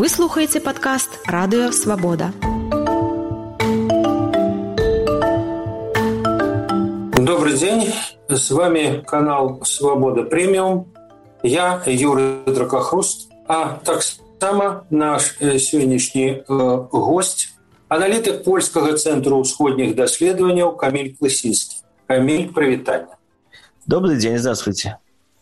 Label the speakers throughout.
Speaker 1: слухаеце падкаст «Радыё Свабода».
Speaker 2: Добрый день, с вами канал «Свобода Премиум». Я Юрий Дракохруст, а так само наш сённяшні гость, аналітык Польскага цэнтру ўсходніх даследаванняў Камиль Клысінскі. Камиль, прывітанне.
Speaker 3: Добрый день, здравствуйте.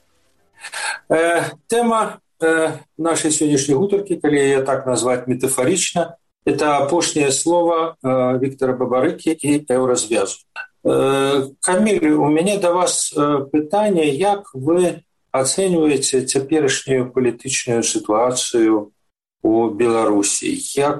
Speaker 2: Тема нашей сённяшняй гутаркі, калі я так назваць метафорично, это апошняе слово Виктора Бабарыкі и Еўразвязу. Камиль, у меня до вас пытанне, як вы ацэньваеце цяперашнюю палітычную сітуацыю у Беларусі?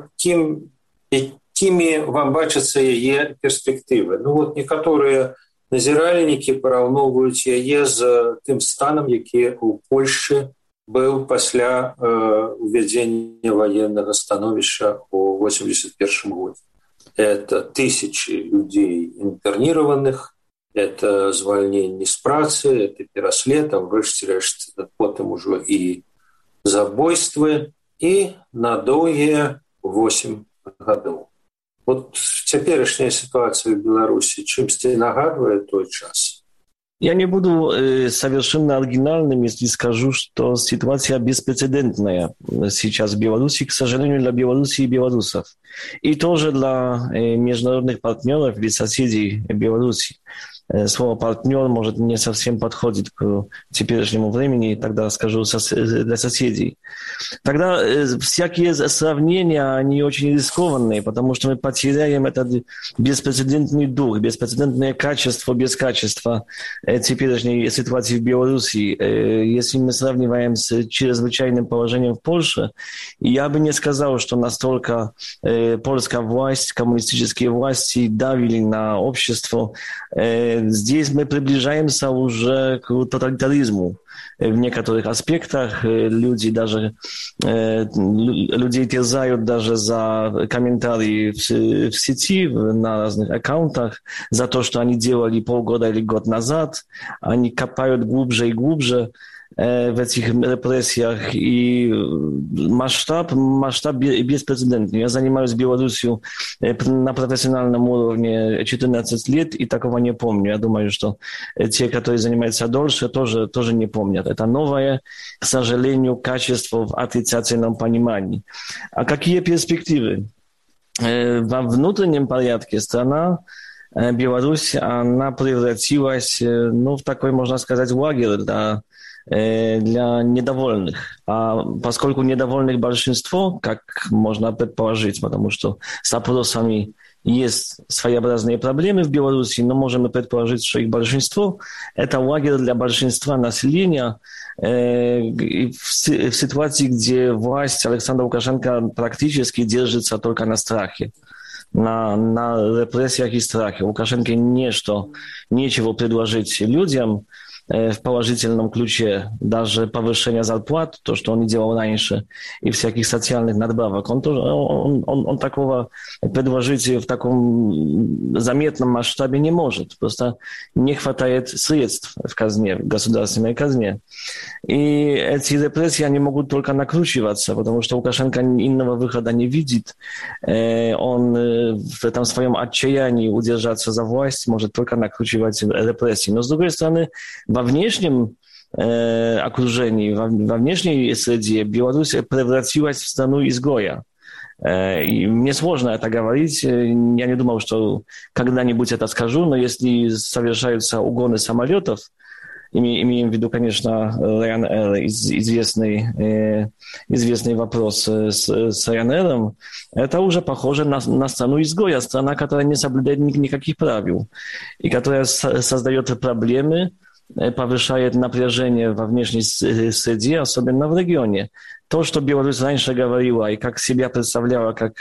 Speaker 2: Якімі вам бачацца яе перспектывы? Некаторыя назіральнікі параўноўваюць яе з тым станам, які ў Польшчы быў пасля увядзення военного становішча ў 1981 годзе. Это тысячи людей интернированных, это звольнение с працы, это пераслед, врешті-решт, потом уже и забойствы, и на доўгія 8 годов. Вот цяперашняя ситуация в Беларуси чымсьці нагадывает той час.
Speaker 3: Я не буду совершенно оригинальным, если скажу, что ситуация беспрецедентная сейчас в Беларуси, к сожалению, для Беларуси и белорусов. И тоже для международных партнеров или соседей Беларуси. Слово «партнер» может не совсем подходит к теперешнему времени, тогда скажу для соседей. Тогда всякие сравнения, они очень рискованные, потому что мы потеряем этот беспрецедентный дух, беспрецедентное качество без качества теперешней ситуации в Беларуси. Если мы сравниваем с чрезвычайным положением в Польше, я бы не сказал, что настолько польская власть, коммунистические власти давили на общество. Здесь мы приближаемся уже к тоталитаризму. В некоторых аспектах людей терзают даже за комментарии в сети, на разных аккаунтах, за то, что они делали полгода или год назад. Они копают глубже и глубже в этих репрессиях, и масштаб беспрецедентный. Я занимаюсь Беларусью на профессиональном уровне 14 лет, и такого не помню. Я думаю, что те, которые занимаются дольше, тоже не помнят. Это новое, к сожалению, качество в отрицательном понимании. А какие перспективы? Во внутреннем порядке страна, Беларусь, она превратилась, в такой, можно сказать, лагерь для недовольных. А поскольку недовольных большинство, как можно предположить, потому что с опросами есть своеобразные проблемы в Беларуси, но можем предположить, что их большинство – это лагерь для большинства населения в ситуации, где власть Александра Лукашенко практически держится только на страхе. На репрессиях и страхе. Лукашенко нечего предложить людям в положительном ключе, даже повышение зарплат, то, что он и делал раньше, и всяких социальных надбавок, он такого предложить в таком заметном масштабе не может. Просто не хватает средств в казне, в государственной казне. И эти репрессии, они могут только накручиваться, потому что Лукашенко иного выхода не видит. Он в этом своем отчаянии удержаться за власть может только накручивать репрессии. Но, с другой стороны, во внешнем окружении, во внешней среде Беларусь превратилась в страну изгоя. И мне сложно это говорить. Я не думал, что когда-нибудь это скажу, но если совершаются угоны самолетов, имеем в виду, конечно, Ryanair, известный вопрос с Ryanair, это уже похоже на страну изгоя, страна, которая не соблюдает никаких правил и которая создает проблемы, повышает напряжение во внешней среде, особенно в регионе. То, что Беларусь раньше говорила и как себя представляла как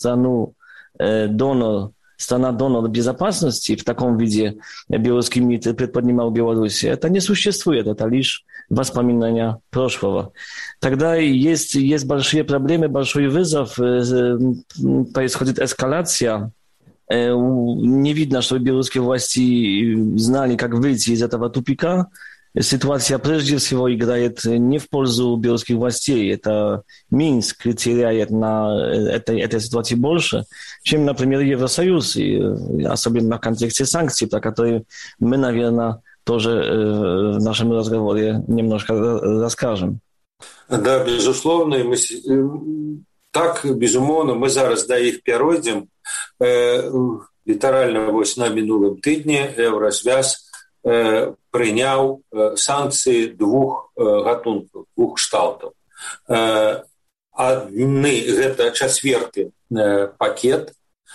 Speaker 3: страна-донор безопасности, в таком виде белорусский МИД предпринимал Беларусь, это не существует, это лишь воспоминания прошлого. Тогда есть большие проблемы, большой вызов, происходит эскалация. Не видно, что белорусские власти знали, как выйти из этого тупика. ситуация прежде всего играет не в пользу белорусских властей. Это Минск теряет на этой ситуации больше, чем, например, Евросоюз, и особенно в контексте санкций, про которые мы, наверное, тоже в нашем разговоре немножко расскажем.
Speaker 2: Да, безусловно, и мы так, безумоўна, мы зараз да іх пяройдзем. Літаральна вось на мінулым тыдні Еўразвяз прыняў санкцыі двух гатункаў, двух кшталтаў. Адны гэта чацверты пакет,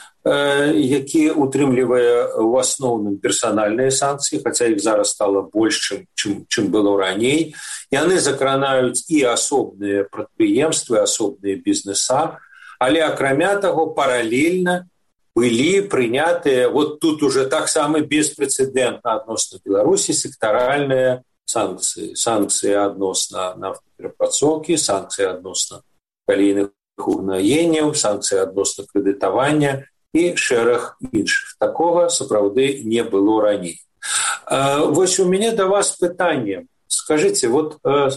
Speaker 2: які утрымлівае ў асноўным персанальныя санкцыі, хаця іх зараз стала больш, чым было раней. Яны закранаюць і асобныя прадпрыемствы, асобныя бізнеса, але акрамя таго паралельна былі прынятыя, вот тут уже таксама беспрэцэдэнтна адносна Беларусі сектаральныя санкцыі. Санкцыі адносна нафтаперапрацоўкі, санкцыі адносна калійных угнаенняў, санкцыі адносна крэдытавання і шэраг іншых. Такога сапраўды не было раней. Вось у мяне да вас пытанне. Скажыце, вот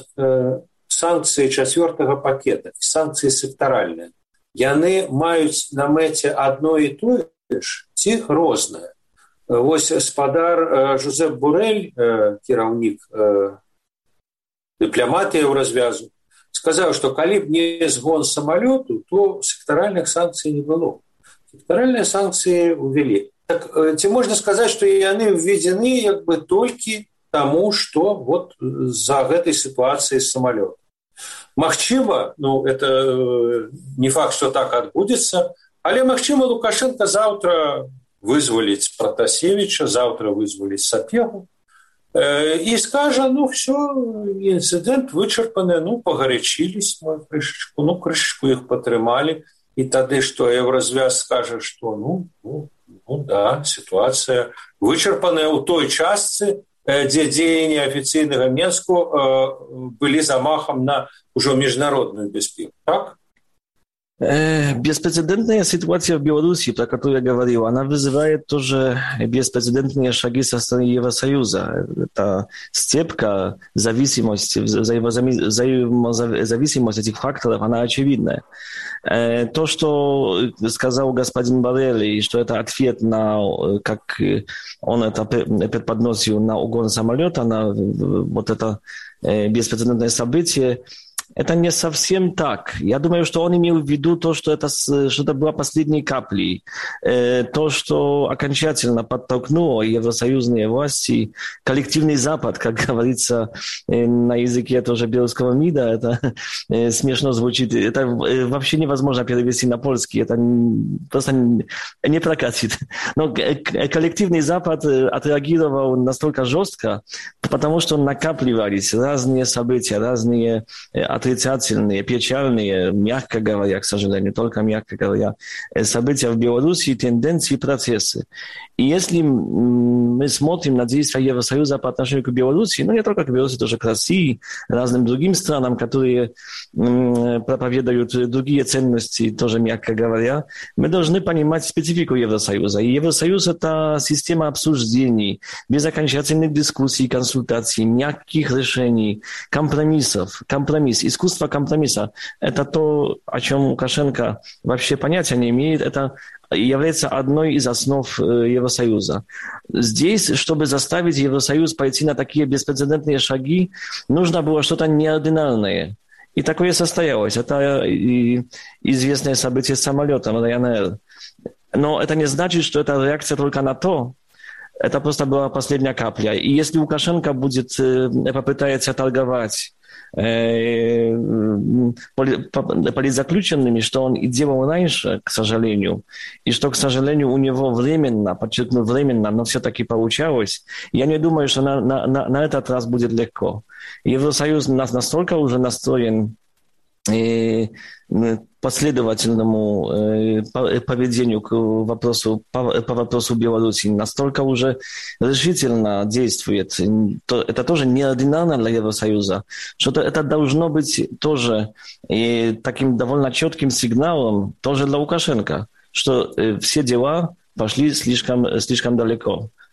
Speaker 2: санкцыі чацвёртага пакета, санкцыі сектаральныя, яны маюць на мэце адно і тое ж ці рознае? Вось спадар Жозеп Бурэль, кіраўнік дыпламатыі Еўразвязу, сказаў, што калі б не згон самалёту, то сектаральных санкцый не было. Сектаральныя санкцыі ўвялі. Так, ці можна сказаць, што яны введзены як бы толькі таму, што вот за гэтай сітуацыі з самалётам. Магчыма, это не факт, што так адбудзецца, але магчыма Лукашенко заўтра вызваліць Пратасевіча, заўтра вызваліць Сапегу і скажа, все, інцыдэнт вычарпаны, пагарячились, крышачку іх падтрымалі. І тады, што Еўразвяз скажа, што да, сітуацыя вычарпаная ў той частцы, дзе дзеянні афіцыйнага Менску былі замахам на ўжо міжнародную бяспеку, так?
Speaker 3: Беспрецедентная ситуация в Беларуси, про которую я говорил, она вызывает тоже беспрецедентные шаги со стороны Евросоюза. Это степка, зависимость, взаимозависимость этих факторов, она очевидная. То, что сказал господин Боррель, и что это ответ на, как он это преподносил, на угон самолета, на вот это беспрецедентное событие, это не совсем так. Я думаю, что он имел в виду то, что это была последней каплей. То, что окончательно подтолкнуло евросоюзные власти, коллективный Запад, как говорится на языке тоже белорусского МИДа, это смешно звучит. Это вообще невозможно перевести на польский. Это просто не прокатит. Но коллективный Запад отреагировал настолько жестко, потому что накапливались разные события, разные отрицательные, печальные, мягко говоря, к сожалению, только мягко говоря, события в Беларуси, тенденции, процессы. И если мы смотрим на действия Евросоюза по отношению к Беларуси, не только к Беларуси, тоже к России, разным другим странам, которые проповедуют другие ценности, тоже мягко говоря, мы должны понимать специфику Евросоюза. И Евросоюз – это система обсуждений, без окончательных дискуссий, консультаций, мягких решений, компромиссов. Компромисс, искусство компромисса – это то, о чем Лукашенко вообще понятия не имеет. Это является одной из основ Евросоюза. Здесь, чтобы заставить Евросоюз пойти на такие беспрецедентные шаги, нужно было что-то неординарное. И такое состоялось. Это и известное событие с самолетом Ryanair. Но это не значит, что это реакция только на то. Это просто была последняя капля. И если Лукашенко попытается торговать политзаключенными, что он и делал раньше, к сожалению, и что, к сожалению, у него временно, подчеркну, временно, но все-таки получалось, я не думаю, что на этот раз будет легко. Евросоюз настолько уже настроен последовательному поведению по вопросу Беларуси, настолько уже решительно действует. Это тоже неординарно для Евросоюза, что это должно быть тоже таким довольно четким сигналом тоже для Лукашенко, что все дела пошли слишком далеко,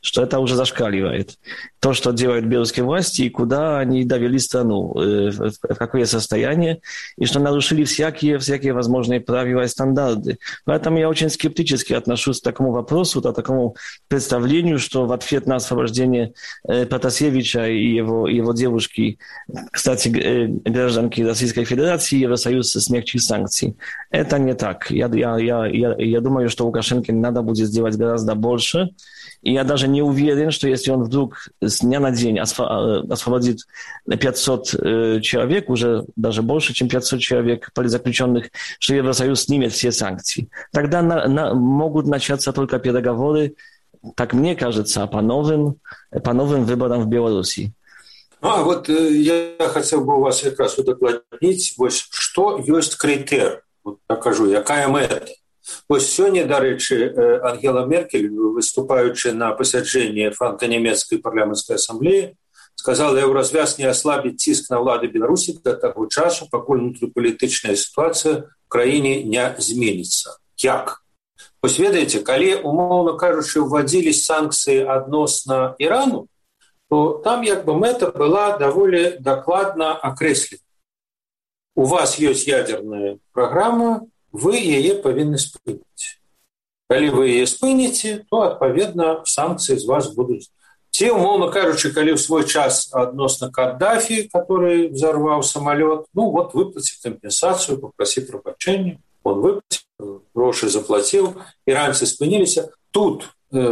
Speaker 3: что это уже зашкаливает. То, что делают белорусские власти, и куда они довели страну, в какое состояние, и что нарушили всякие возможные правила и стандарты. Поэтому я очень скептически отношусь к такому вопросу, к такому представлению, что в ответ на освобождение Протасевича и его девушки, кстати, гражданки Российской Федерации, Евросоюз смягчил санкции. Это не так. Я думаю, что Лукашенко надо будет сделать гораздо больше. И я даже не уверен, что если он вдруг с дня на день освободит 500 человек, уже даже больше, чем 500 человек политзаключенных, что Евросоюз снимет все санкции. Тогда могут начаться только переговоры, так мне кажется, по новым выборам в Беларуси.
Speaker 2: Вот я хотел бы у вас как раз удакладніць, что есть критерий, покажу, якая мэта. Сёння, дарэчы, Ангела Меркель, выступаючы на пасяджэнні франка-нямецкай парламенцкай ассамблеі, сказала, еўразвяз не аслабіць ціск на ўлады Беларусі да таго часу, пакуль унутрыпалітычная сітуацыя ў краіне не зменіцца. Як? Ведаеце, калі, умоўна кажучы, ўвадзілі санкцыі адносна Ірану, то там мэта была даволі дакладна акрэслена. У вас ёсць ядерная праграма, вы яе павінны спыніць. Калі вы яе спыніце, то, адпаведна, санкцыі з вас будуць. Ці, умоўна кажучы, калі ў свой час адносна Каддафі, который взорваў самолет, выплаціць кампенсацыю, попросіць прабачэння, он выплаціў, грошы заплаціў, іранцы спыніліся. Тут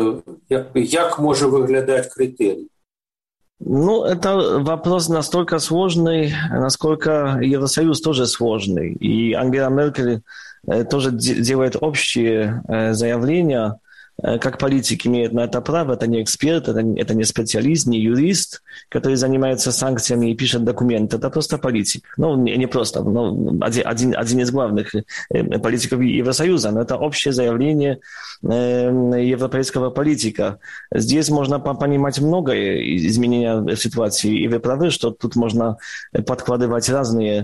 Speaker 2: як можа выглядаць крытэрый?
Speaker 3: Это вопрос настолько сложный, насколько Евросоюз тоже сложный. И Ангела Меркель тоже делает общие заявления, как политик имеет на это право, это не эксперт, это не специалист, не юрист, который занимается санкциями и пишет документы, это просто политик. Не просто, один из главных политиков Евросоюза, но это общее заявление европейского политика. Здесь можно понимать многое изменения ситуации, и вы правы, что тут можно подкладывать разные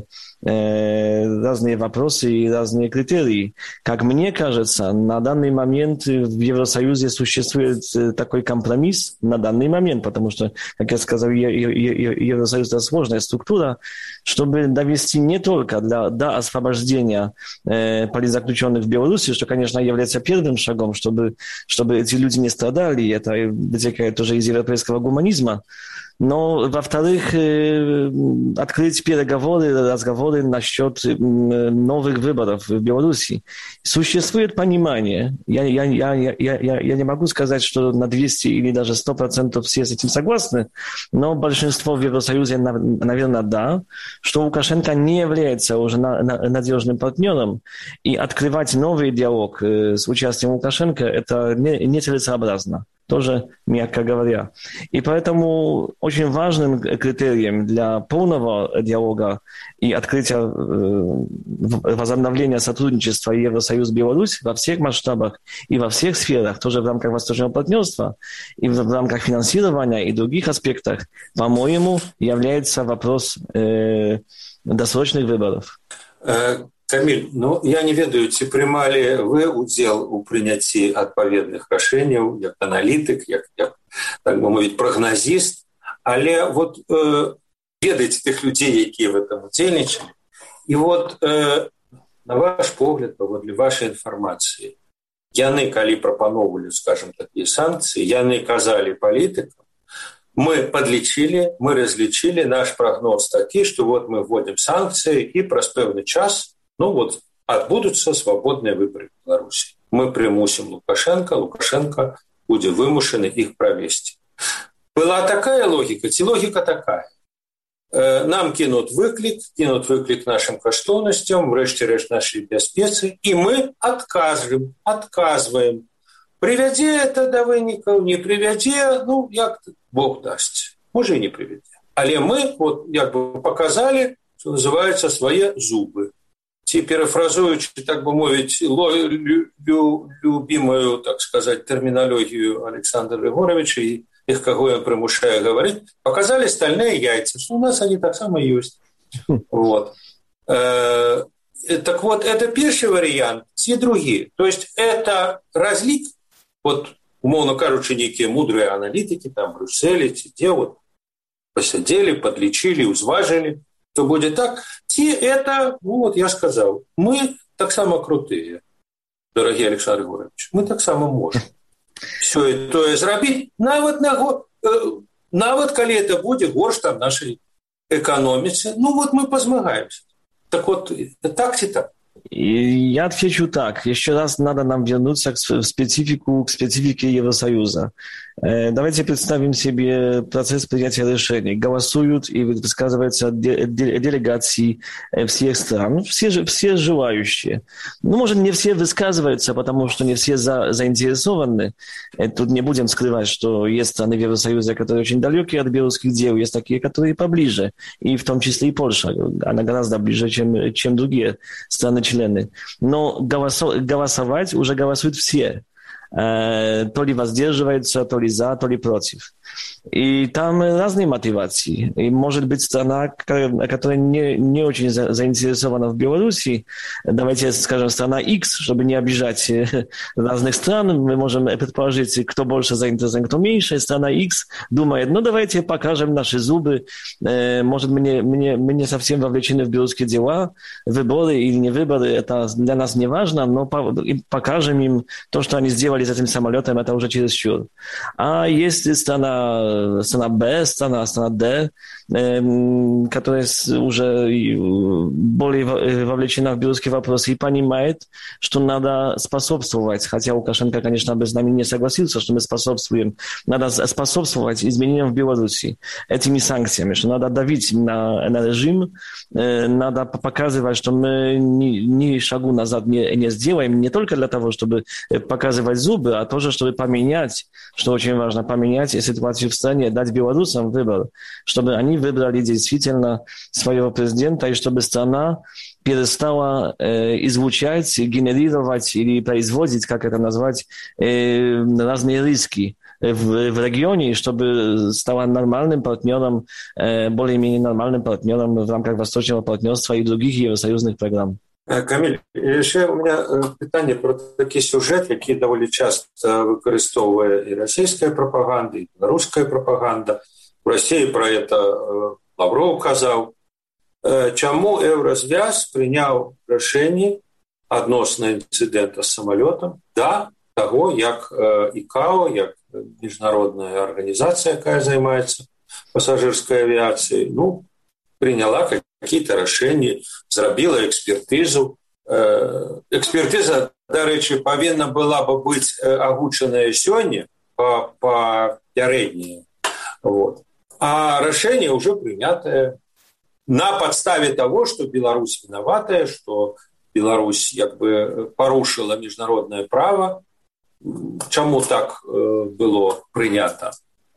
Speaker 3: вопросы и разные критерии. Как мне кажется, на данный момент в Евросоюзе существует такой компромисс на данный момент, потому что, как я сказал, Евросоюз – это сложная структура, чтобы довести не только до освобождения политзаключенных в Беларуси, что, конечно, является первым шагом, чтобы эти люди не страдали, это вытекает тоже из европейского гуманизма, но, во-вторых, открыть разговоры насчет новых выборов в Беларуси. Существует понимание. Я не могу сказать, что на 200 или даже 100% все с этим согласны, но большинство в Евросоюзе, наверное, да, что Лукашенко не является уже надежным партнером, и открывать новый диалог с участием Лукашенко – это нецелесообразно. Тоже, мягко говоря. И поэтому очень важным критерием для полного диалога и открытия, возобновления сотрудничества Евросоюз-Беларусь во всех масштабах и во всех сферах, тоже в рамках Восточного партнерства, и в рамках финансирования и других аспектах, по-моему, является вопрос досрочных выборов.
Speaker 2: Камиль, я не ведаю, ці прымалі вы удзел у прыняцці адпаведных рашэнняў, як аналітык, як так бы мовіць, прагназіст, але ведаеце тых людзей, якія в этом удзельнічалі. І на ваш погляд, паводле вашай інфармацыі, яны, калі прапаноўвалі, скажем, такія санкцыі, яны казалі палітыкам, мы подлічылі, мы разлічылі, наш прагноз такі, што мы вводзім санкцыі і праз пэўны час адбудуцца свабодныя выбары в Беларусі. Мы прымусім Лукашенко будзе вымушаны іх правесці. Была такая логіка, ці логіка такая? Нам кинут выклік нашим каштоўнасцям, врэшце рэшт нашай бяспецы, і мы адказваем. Прывядзе это да вынікаў, не прывядзе, як Бог дасць. Можа і не прывядзе. Але мы показалі, што называецца, свае зубы. Ці перафразуючы, так бы мовіць, любимую, так сказать, терминологию Александра Григоровича и их, кого я примушаю говорить, показали стальные яйца, что у нас они так само есть. Так вот, это первый вариант, все другие. То есть это разлик, умоўна кажучы, нейкія мудрыя аналітыкі там Брюсселі ці дзе вот посядзелі, подлічылі, узважылі, то будзе так. Ці это, ну вот я сказаў, мы таксама крутыя, дарагі Александр Григорьевич, мы таксама можам все тое зрабіць, нават калі это будзе горш там нашай эканоміцы, ну вот мы позмагаемся. Так вот, так ці так?
Speaker 3: Я отвечу так. Еще раз надо нам вернуться к специфике Евросоюза. Давайте представим себе процесс принятия решений. Голосуют и высказываются делегации всех стран, все желающие. Ну, может, не все высказываются, потому что не все заинтересованы. Тут не будем скрывать, что есть страны в Евросоюзе, которые очень далекие от белорусских дел, есть такие, которые поближе, и в том числе и Польша. Она гораздо ближе, чем другие страны-члены. Но голосовать уже голосуют все. То ли воздерживаются, то ли за, то ли против. И там разные мотивации. И может быть страна, которая не очень заинтересована в Беларуси, давайте скажем страна X, чтобы не обижать разных стран, мы можем предположить, кто больше заинтересован, кто меньше. Страна X думает, ну давайте покажем наши зубы, может мы не совсем вовлечены в белорусские дела, выборы или не выборы, это для нас не важно, но покажем им то, что они сделали с этим самолетом, это уже чересчур. А если страна Б, страна Д, которая уже более вовлечена в белорусские вопросы и понимает, что надо способствовать, хотя Лукашенко, конечно, бы с нами не согласился, что мы способствуем, надо способствовать изменениям в Беларуси этими санкциями, что надо давить на режим, надо показывать, что мы ни шагу назад не сделаем, не только для того, чтобы показывать зубы, а тоже, чтобы поменять, что очень важно, поменять ситуацию в стране, дать белорусам выбор, чтобы они выбрали действительно своего президента, и чтобы страна перестала излучать, генерировать или производить, как это назвать, разные риски в регионе, чтобы стала нормальным партнером, более-менее нормальным партнером в рамках Восточного партнерства и других евросоюзных программ.
Speaker 2: Каміль, яшчэ у меня пытанне про такі сюжэт, які даволі часта выкарыстоўвае і расійская прапаганда, і беларуская прапаганда. У России про это Лавров казаў. Чаму Еўразвяз прыняў рашэнне адносна інцыдэнта з самалётам да таго, як ИКАО, як міжнародная арганізацыя, якая займаецца пасажырскай авіяцыяй, приняла какие-то решения, зрабіла экспертизу. Экспертиза, дарэчы, павінна была бы быть агучаная сёння по папярэдняе. Вот. А решение уже принятое на подставе того, что Беларусь виноватая, что Беларусь порушила международное право. Чему так было принято?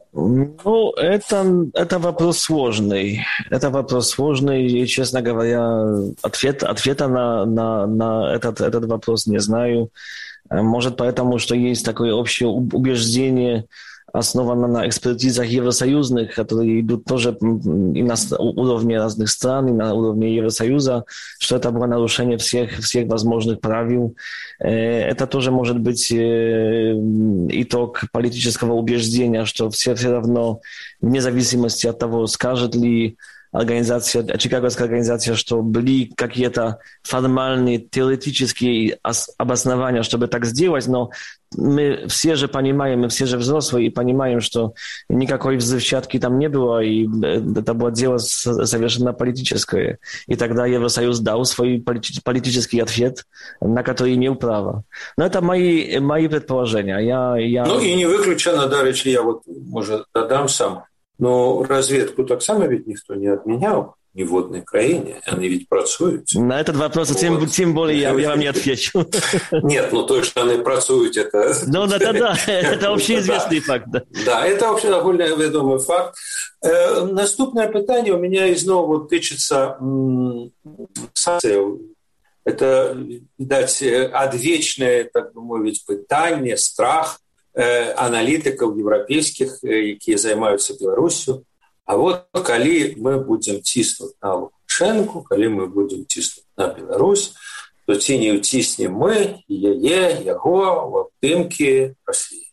Speaker 3: Это вопрос сложный. Это вопрос сложный, и, честно говоря, ответа на этот вопрос не знаю. Может, потому что есть такое общее убеждение, основано на экспертизах евросоюзных, которые идут тоже и на уровне разных стран, и на уровне Евросоюза, что это было нарушение всех возможных правил. Это тоже может быть итог политического убеждения, что все равно, вне зависимости от того, скажет ли Чикагская организация, что были какие-то формальные теоретические обоснования, чтобы так сделать, но мы все же понимаем, мы все же взрослые и понимаем, что никакой взрывчатки там не было, и это было дело совершенно политическое. И тогда Евросоюз дал свой политический ответ, на который имел право. Но это мои предположения.
Speaker 2: И не выключено, дарэчы, я может, додам сам. Но разведку так само ведь никто не отменял ни в водной краине, они ведь працуют.
Speaker 3: На этот вопрос тем более я вам не отвечу.
Speaker 2: Нет, то, что они працуют, это...
Speaker 3: это общеизвестный факт.
Speaker 2: Да, это общедовольно факт. Наступное питание у меня ізноў тычыцца санкцыяў. Это, видать, адвечнае, так бы мовіць, пытанне, страх аналітыкаў еўрапейскіх, якія займаюцца Беларусю. А калі мы будзем ціснуць на Лукашэнку, калі мы будзем ціснуць на Беларусь, то ці не ўціснем мы яго ў абдымкі Расіі.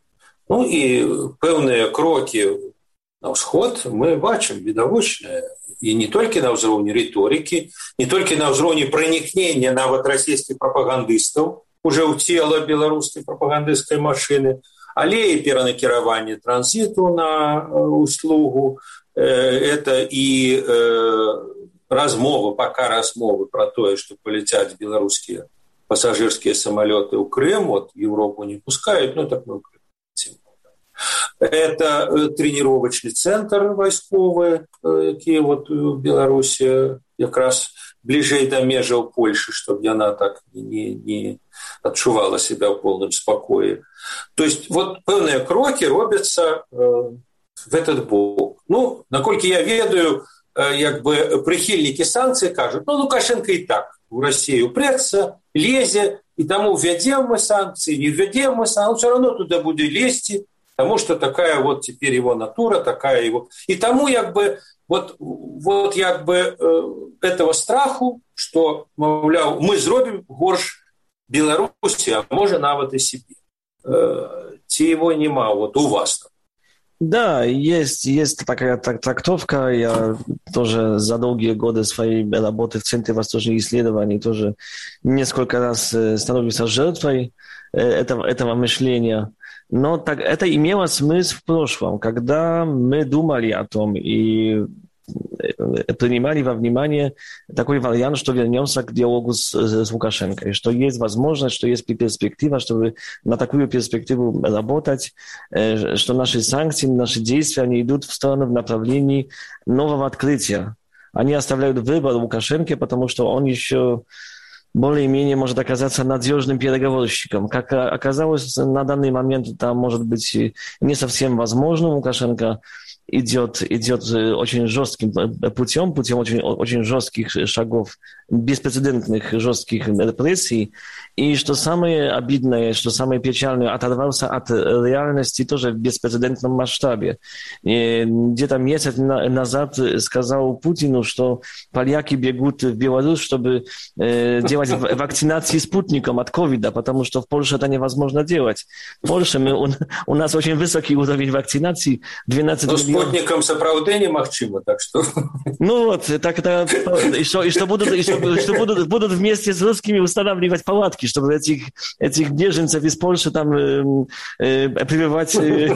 Speaker 2: Ну і пэўныя крокі на ўсход мы бачым відавочныя. І не толькі на ўзроўні рыторыкі, не толькі на ўзроўні пранікнення нават расійскіх прапагандыстаў уже ў цела беларускай прапагандысцкай машыны, але і перанакіраванне транзіту на услугу, это і размовы, пока размовы про тое, што паляцяць беларускія пассажирские самолеты в Крым, вот Европу не пускают, ну так мы в Крым летим. Это тренировочный центр войсковый, який вот в Беларуси якраз ближей до межаў Польши, чтобы она так не отчувала себя в полном спокое. То есть вот пэўныя кроки робятся в этот бок. Ну, наколькі я ведаю, як бы прихильники санкций кажут, ну, Лукашенко и так в Россию преться, лезе, и тому введем мы санкции, не введем мы санкции, он все равно туда будет лезть, потому что такая вот теперь его натура, такая его... И тому як бы, вот як бы этого страху, что, мовляв, мы зробим горш Беларуси, а может нават и себе. Те его нема, вот у вас там.
Speaker 3: Да, есть такая трактовка. Я тоже за долгие годы своей работы в Центре восточных исследований тоже несколько раз становился жертвой этого мышления. Но так, это имело смысл в прошлом, когда мы думали о том и принимали во внимание такой вариант, что вернемся к диалогу с Лукашенко, что есть возможность, что есть перспектива, чтобы на такую перспективу работать, что наши санкции, наши действия, они идут в сторону, в направлении нового открытия. Они оставляют выбор Лукашенко, потому что он еще более-менее может оказаться надежным переговорщиком. Как оказалось, на данный момент это может быть не совсем возможно. Лукашенко идет очень жестким путем очень жестких шагов, беспрецедентных жестких репрессий. И что самое обидное, что самое печальное, оторвался от реальности тоже в беспрецедентном масштабе. И где-то месяц назад сказал Путину, что поляки бегут в Беларусь, чтобы делать вакцинации спутником от ковида, потому что в Польше это невозможно делать. В Польше у нас очень высокий уровень вакцинации, 12 миллионов.
Speaker 2: Спутником сапраўды немагчыма, так что...
Speaker 3: Ну вот, так это... И что будут вместе с русскими устанавливать палатки, чтобы этих беженцев из Польши там прививать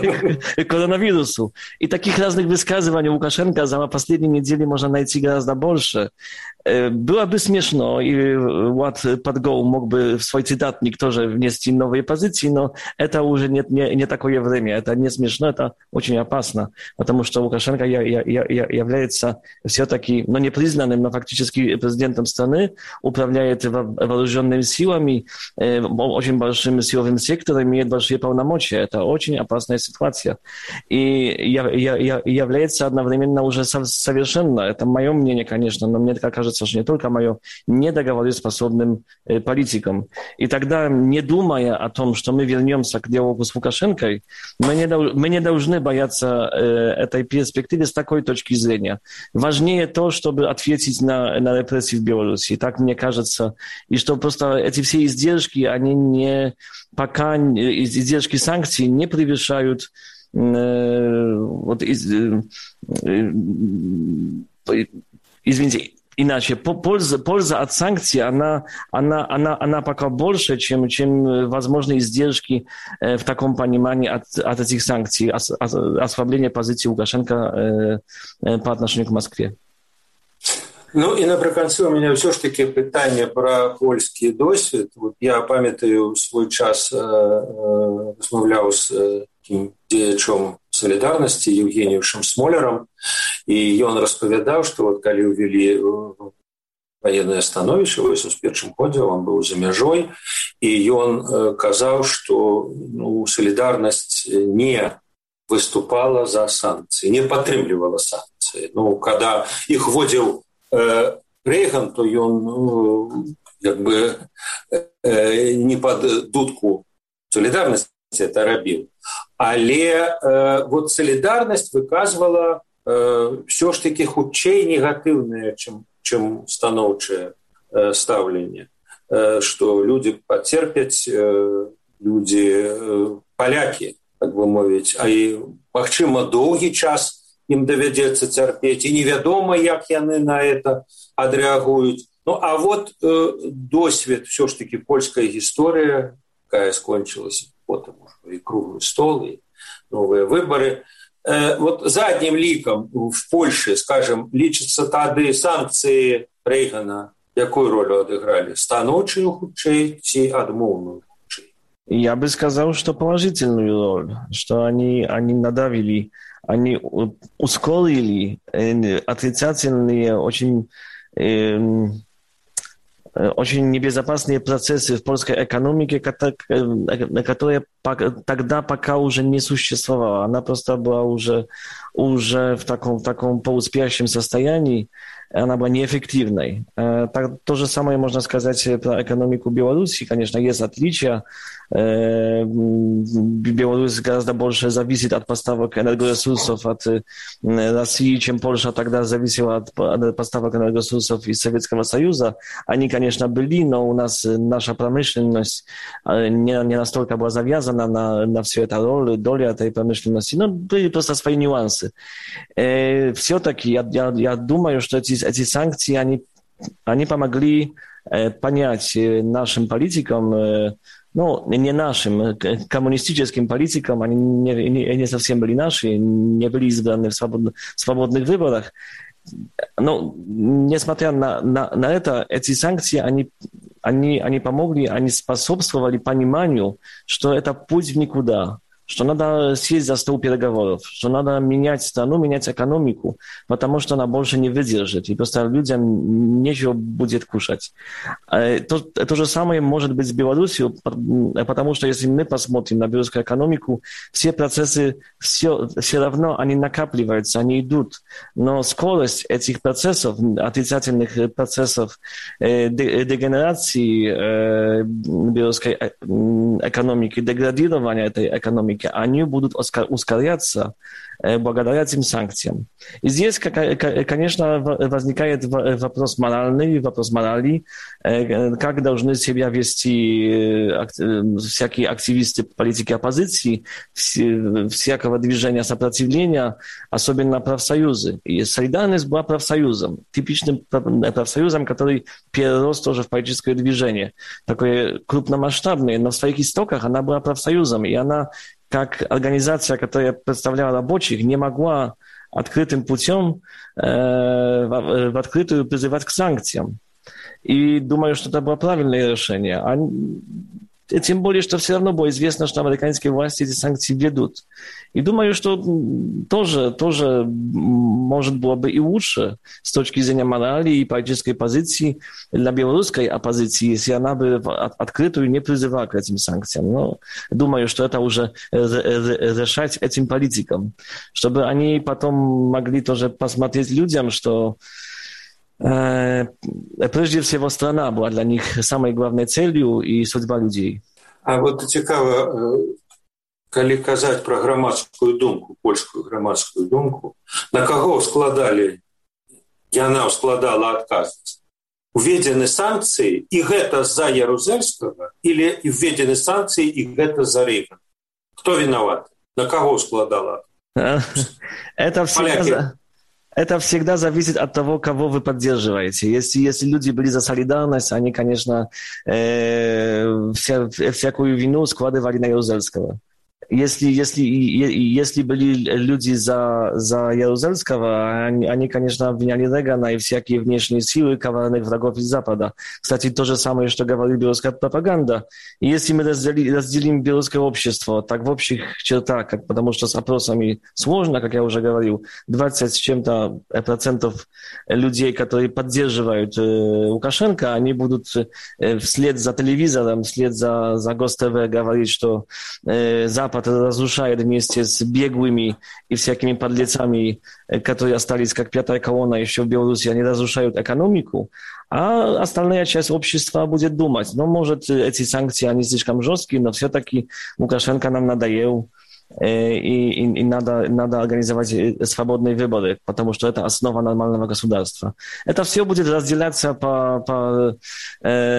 Speaker 3: к коронавирусу. И таких разных высказываний Лукашенко за последние недели можно найти гораздо больше. Было бы смешно, и Влад Подгол мог бы в свой цитатник тоже внести новые позиции, но это уже не такое время. Это не смешно, это очень опасно, потому что Лукашенко является все-таки, непризнанным, но фактически президентом страны, управляет вооруженными силами, очень большим силовым сектором, имеет большие полномочия. Это очень опасная ситуация. И является одновременно уже совершенно, это мое мнение, конечно, но мне кажется, что не только мое, недоговороспособным политиком. И тогда, не думая о том, что мы вернемся к диалогу с Лукашенко, мы не должны бояться этой перспективы с такой точки зрения. Важнее то, чтобы ответить на репрессии в Беларуси. Так мне кажется. И что просто эти все издержки, они пока издержки санкций не превышают извините, иначе, польза от санкций, она пока больше, чем возможные издержки в таком понимании от этих санкций, ослабления позиции Лукашенко по отношению к Москве.
Speaker 2: Ну і напрыканцы у меня все ж таки пытанне про польскі досвід. Вот я памятаю свой час размаўляў з таким дзеячом солідарнасці Евгением Смолером, і ён распавядаў, што вот калі ўвялі военное становішча в 81 годзе, он быў за мяжой, і ён казаў, што солідарнасць не выступала за санкции, не падтрымлівала санкции. Ну, когда их вводил Рейган, то он как бы не под дудку солідарнасці это рабіў. Але вот солідарнасць выказвала все ж таки хутчэй негатыўнае, чым станоўчае стаўленне, что люди потерпяць, люди, поляки так бы мовіць, а і, магчыма, доўгі час ім давядзецца цярпець, і невядома, як яны на это адрэагуюць. Ну, а вот досвед, все ж таки, польская гісторыя, якая скончылася потым і круглы стол, і новыя выбары. Вот заднім лікам в Польше, скажем, лічацца тады санкцыі Рейгана, якую роль адыгралі? Станоўчую хутчэй ці адмоўную хутчэй?
Speaker 3: Я бы сказал, что положительную роль, что они надавили, они ускорили отрицательные, очень небезопасные процессы в польской экономике, которые тогда пока уже не существовала. Она просто была уже в таком полуспящем состоянии, она была неэффективной. То же самое можно сказать про экономику Беларуси. Конечно, есть отличия. Беларусь гораздо больше зависит от поставок энергоресурсов от России, чем Польша тогда зависела от поставок энергоресурсов из Советского Союза. Они, конечно, были, но у нас наша промышленность не настолько была завязана на всю эту долю этой промышленности. Но были просто свои нюансы. Все-таки я думаю, что эти санкции, они помогли понять нашим политикам, ну, не нашим, коммунистическим политикам, они не совсем были наши, не были избраны в свободных выборах. Но, несмотря на это, эти санкции, они помогли, они способствовали пониманию, что это путь в никуда, что надо сесть за стол переговоров, что надо менять страну, менять экономику, потому что она больше не выдержит, и просто людям нечего будет кушать. То же самое может быть с Беларусью, потому что если мы посмотрим на белорусскую экономику, все процессы все равно они накапливаются, они идут, но скорость этих процессов, отрицательных процессов дегенерации белорусской экономики, деградирования этой экономики, они будут ускоряться благодаря этим санкциям. И здесь, конечно, возникает вопрос моральный, вопрос морали, как должны себя вести всякие активисты политики оппозиции, всякого движения сопротивления, особенно профсоюзы. И солидарность была профсоюзом, типичным профсоюзом, который перерос тоже в политическое движение. Такое крупномасштабное, но в своих истоках она была профсоюзом, и она как организация, которая представляла рабочих, не могла открытым путем в открытую призывать к санкциям. И думаю, что это было правильное решение. Тем более, что все равно было известно, что американские власти эти санкции ведут. И думаю, что тоже может было бы и лучше с точки зрения морали и политической позиции для белорусской оппозиции, если она бы открытую не призывала к этим санкциям. Но думаю, что это уже решать этим политикам, чтобы они потом могли тоже посмотреть людям, что прежде всего страна была для них самой главной целью и судьба людей.
Speaker 2: А вот цікава, калі казаць пра грамадскую думку, польскую грамадскую думку, на каго яна складала адказнасць? Уведзены санкцыі, і гэта за Ярузельскага, или введены санкцыі, і гэта за Рейгана? Кто виноват? На каго складала?
Speaker 3: Это всегда зависит от того, кого вы поддерживаете. Если люди были за солидарность, они, конечно, всякую вину складывали на Ярузельского. Если были люди за Ярузельского, они, конечно, обвиняли Рейгана и всякие внешние силы коварных врагов из Запада. Кстати, то же самое, что говорит белорусская пропаганда. И если мы разделим белорусское общество так в общих чертах, потому что с опросами сложно, как я уже говорил, 20 с чем-то процентов людей, которые поддерживают Лукашенко, они будут вслед за телевизором, вслед за Гос-ТВ говорить, что Запад разрушает вместе с беглыми и всякими подлецами, которые остались как пятая колонна еще в Беларуси, они разрушают экономику, а остальная часть общества будет думать, ну, может, эти санкции, они слишком жесткие, но все-таки Лукашенко нам надоел, и надо организовать свободные выборы, потому что это основа нормального государства. Это все будет разделяться по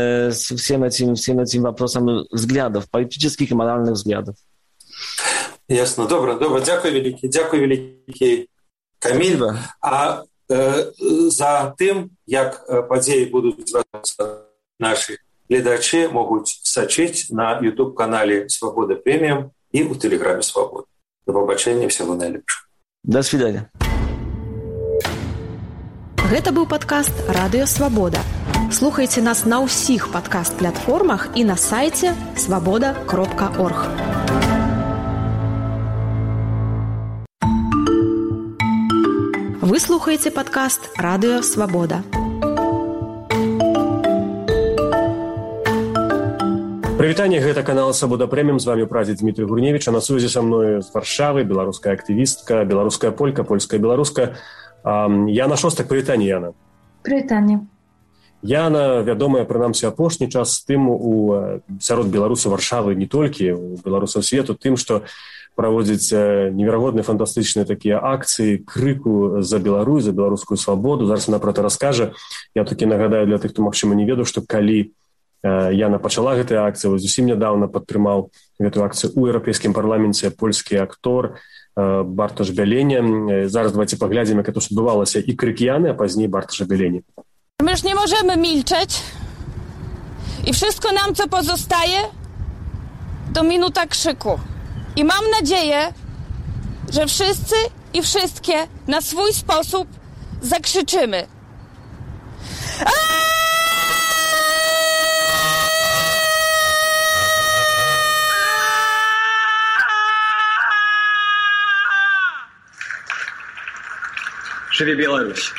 Speaker 3: всем этим вопросам взглядов, политических и моральных взглядов.
Speaker 2: Ясно. Добра. Дзякуй вялікі Каміль. А за тым, як падзеі будуць развівацца, нашы гледачы могуць сачыць на YouTube-канале «Свабода Прэміум» і ў тэлеграме «Свабода». До пабачэння, всего найлепшага.
Speaker 3: До свидания.
Speaker 1: Гэта быў падкаст «Радыё Свабода». Слухайце нас на ўсіх падкаст-платформах і на сайце swaboda.org. Вы слухаеце падкаст «Радыё Свабода».
Speaker 4: Прывітанне, гэта канал «Свабода Прэміум». З вами прадзед Дмітрий Гурневіч, а на сувязі са мною з Варшавы беларуская актывістка, беларуская полька, польская беларуска. Яна Шостак, прывітанне, Яна.
Speaker 5: Прывітанне.
Speaker 4: Яна вядомая, прынамсі, апошні час тым сярод беларусаў Варшавы, не толькі у беларусаў свету, тым, што праводзіць неверагодныя фантастычныя такія акцыі крыку за Беларусь, за беларускую свабоду. Зараз яна пра гэта раскажа. Я такі нагадаю для тых, хто, магчыма, не ведаў, што калі Яна пачала гэтыя акцыі, зусім нядаўна падтрымаў гэтую акцыю ў Еўрапейскім парламенце польскі актор Бартош Бялені. Зараз давайте паглядзім, як это адбывалася, і крык Яны, а пазней Бартosza Bялені.
Speaker 6: My już nie możemy milczeć i wszystko nam, co pozostaje, to minuta krzyku. I mam nadzieję, że wszyscy i wszystkie na swój sposób zakrzyczymy.
Speaker 7: Жыве Беларусь!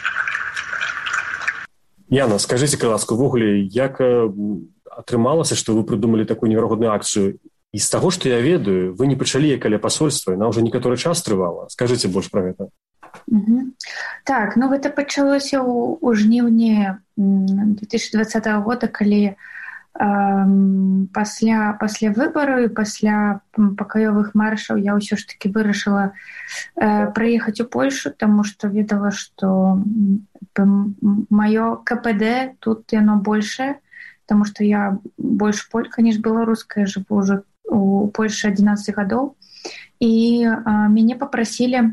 Speaker 4: Яна, скажыце, ласка, увогуле, як атрымалася, што вы прыдумалі такую неверагодную акцыю? І з таго, што я ведаю, вы не пачалі каля пасольства, яна ўжо некаторы час трывала. Скажыце больш пра гэта.
Speaker 5: Так, гэта пачалося ў жніўні 2020 года, калі пасля выбару і пасля пакаёвых маршаў я ўсё ж такі вырашыла прыехаць у Польшу, таму што ведала, што маё КПД тут яно большае, таму што я больш полька, ніж беларуская, жыву ўжо у Польшы 11 гадоў. І мяне папрасілі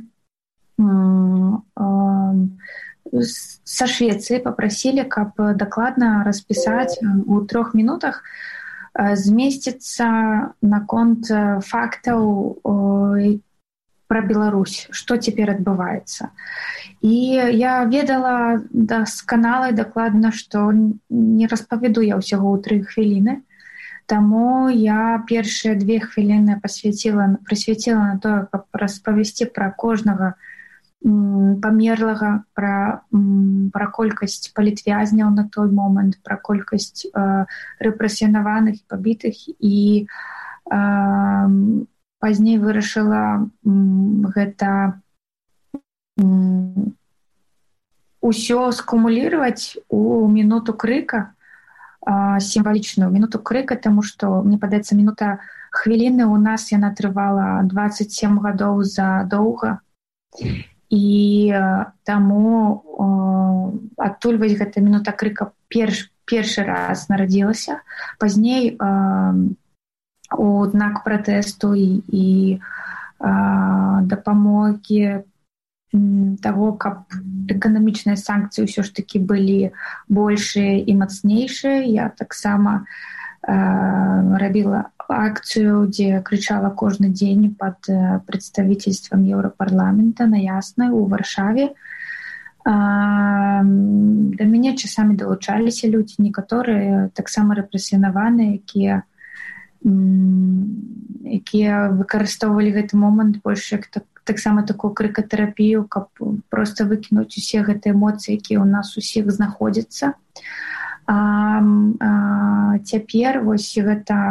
Speaker 5: са Швецыі каб дакладна распісаць у 3 минутах, змесціцца наконт фактаў пра Беларусь, што цяпер адбываецца. І я ведала дасканала і дакладна, што не распавяду я ўсяго ў 3 хвіліны, таму я першыя 2 хвіліны прысвяціла на тое, каб распавесці пра кожнага памерлага, пра колькасць палітвязняў на той момант, пра колькасць рэпрэсіянаваных і пабітых, і пазней вырашыла гэта ўсё скумулировать у мінуту крыка, сімвалічную мінуту крыка, таму што, мне падаецца, мінута хвіліны у нас яна трывала 27 гадоў задоўга. І таму адтуль гэта мінута крыка першы раз нарадзілася. Пазней у знак пратэсту і дапамогі таго, каб эканамічныя санкцыі ўсё ж такі былі большыя і мацнейшыя, я таксама рабіла акцыю, дзе крычала кожны дзень пад прадставіцельствам Еўрапарламента на Яснай у Варшаве. Да мяне часамі далучаліся людзі, некаторыя таксама рэпрэсіянаваныя, якія выкарыстоўвалі гэты момант больш як таксама такую крыкатэрапію, каб проста выкінуць усе гэтыя эмоцыі, якія ў нас усіх знаходзяцца. Цяпер вось гэта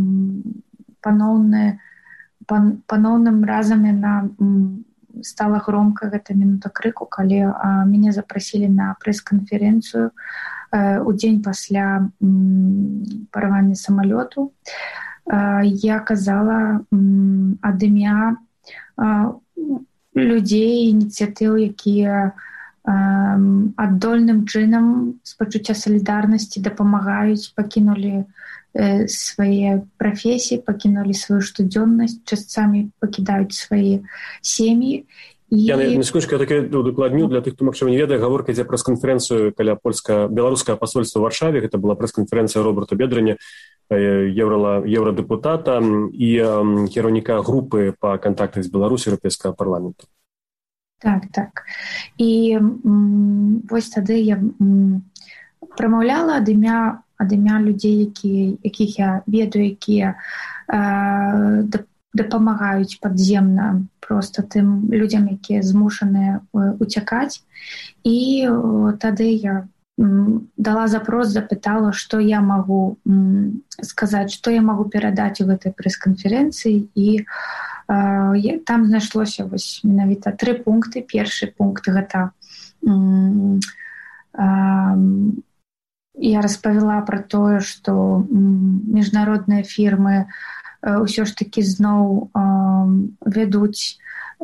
Speaker 5: паноўным разам яна стала громка, гэта мінута крыку, калі мяне запрасілі на прэс-канферэнцыю у дзень пасля парвання самалёту. Я казала ад імя людзей, ініцыятыў, якія аддольным чынам з пачуцця салідарнасці дапамагаюць, пакінулі свае прафесіі, пакінулі сваю штодзённасць, часцамі пакідаюць свае сем'і.
Speaker 4: Я на секундочку, я таки удакладню для тых, хто, магчыма, не ведае, гаворка ідзе прэс-канферэнцыю каля беларускага пасольства ў Варшаве. Гэта была прэс-канферэнцыя Роберта Бедраня, еўрадэпутата і кіраўніка групы па кантактах з Беларусі Еўрапейскага парламенту.
Speaker 5: Так. І вось тады я прамаўляла ад імя людзей, якіх я ведаю, якія дапамагаюць падземна проста тым людзям, якія змушаныя уцякаць. І тады я дала запрос, запытала, што я магу сказаць, што я магу перадаць у гэтай прэс-канферэнцыі. І там знайшлося вось менавіта 3 пункты. Першы пункт — гэта я распавяла пра тое, што міжнародныя фірмы ўсё ж такі зноў вядуць